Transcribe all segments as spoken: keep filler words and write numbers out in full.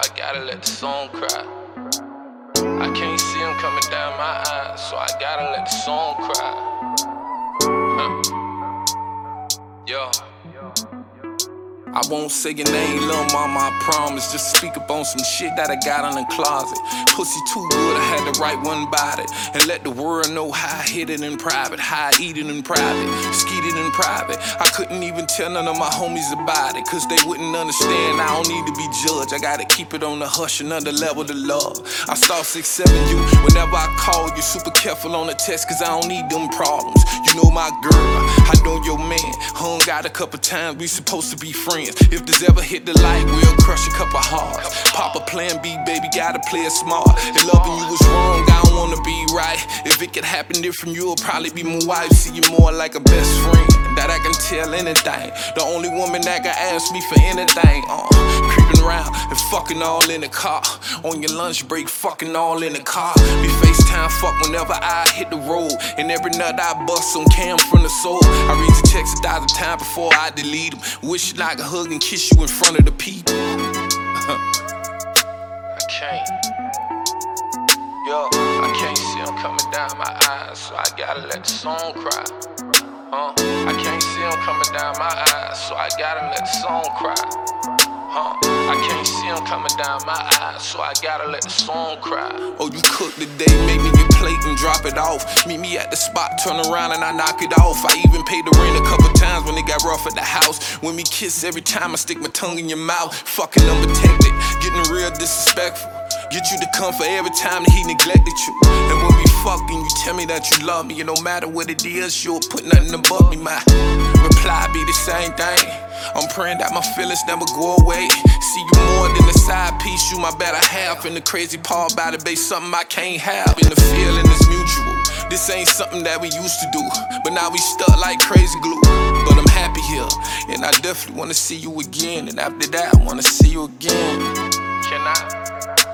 I gotta let the song cry. I can't see him coming down my eyes, so I gotta let the song cry. Huh. Yo. I won't say your name, lil' mama, I promise. Just speak up on some shit that I got in the closet. Pussy too good, I had to write one about it. And let the world know how I hit it in private, how I eat it in private, skeet it in private. I couldn't even tell none of my homies about it, cause they wouldn't understand. I don't need to be judged, I gotta keep it on the hush, another level to love. I start six seven you, whenever I call you, super careful on the text, cause I don't need them problems. You know my girl, I know your man, hung out a couple times, we supposed to be friends. If this ever hit the light, we'll crush a couple hearts. Pop a plan B, baby, gotta play it smart. If loving you was wrong, I don't wanna be right. If it could happen different, you'll probably be my wife. See you more like a best friend, that I can tell anything. The only woman that can ask me for anything. Uh, creeping around and fucking all in the car. On your lunch break, fucking all in the car. Be FaceTime, fuck whenever I hit the road. And every nut I bust on cam from the soul. I read the text a thousand times before I delete them. Wishing I could hug and kiss you in front of the people. I can't. Yo, I can't see him coming down my eyes, so I gotta let the song cry. Huh? I can't see him coming down my eyes, so I gotta let the song cry. Huh? I can't see him coming down my eyes, so I gotta let the song cry. Oh, you cook today, make me your plate and drop it off. Meet me at the spot, turn around and I knock it off. I even paid the rent a couple times when it got rough at the house. When we kiss, every time I stick my tongue in your mouth. Fucking unprotected, getting real disrespectful. Get you to come for every time that he neglected you. And when we fucking, you tell me that you love me. And no matter what it is, you'll put nothing above me. My reply be the same thing. I'm praying that my feelings never go away. See you more than the side piece, you my better half. And the crazy part about it, babe, something I can't have. And the feeling is mutual. This ain't something that we used to do, but now we stuck like crazy glue. But I'm happy here, and I definitely wanna see you again. And after that, I wanna see you again. Can I?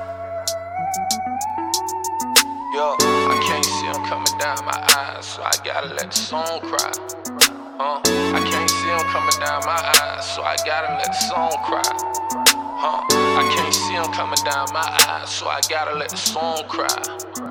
Yo, I can't see him coming down my eyes, so I gotta let the song cry. Huh? I can't see him coming down my eyes, so I gotta let the song cry. Huh? I can't see him coming down my eyes, so I gotta let the song cry.